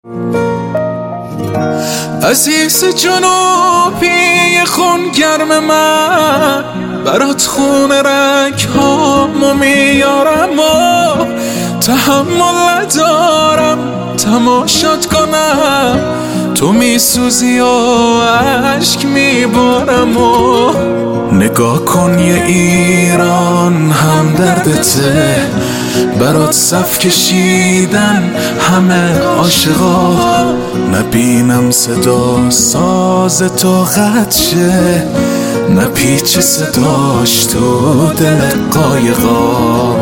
عزیز جنوبی خون گرم من، برات خون رنگ هامو میارم و تحمل ندارم تماشات کنم. تو میسوزی و عشق میبارم و نگاه کن یه ایران هم دردته، برات صف کشیدن همه عاشقا. نبینم صدا ساز تو قطع شه، نپیچ صداش تو دل قایقا.